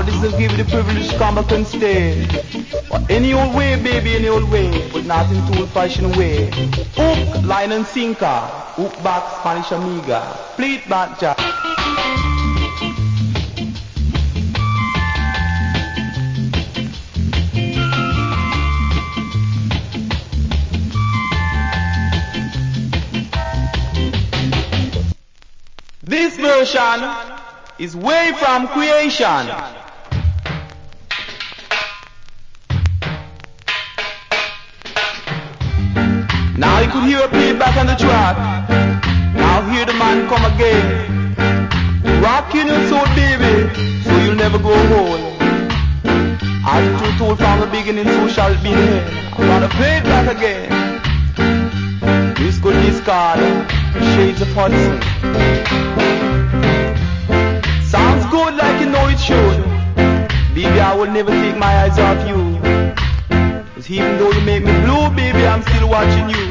Now this will give you the privilege to come back and stay. But any old way, baby, any old way, but not in too old-fashioned way. Hook, line and sinker, hook back, Spanish amiga, pleat back, jack. This version is way from creation. Now you could hear a playback on the track. Now hear the man come again. Rocking your soul, baby, so you'll never grow old. As it was told from the beginning, so shall it be in the end. I'm gonna play it back again. This good discard, Shades of Hudson. Sounds good like you know it should. Baby, I will never take my eyes off you. 'Cause even though you make me blue, baby, I'm still watching you.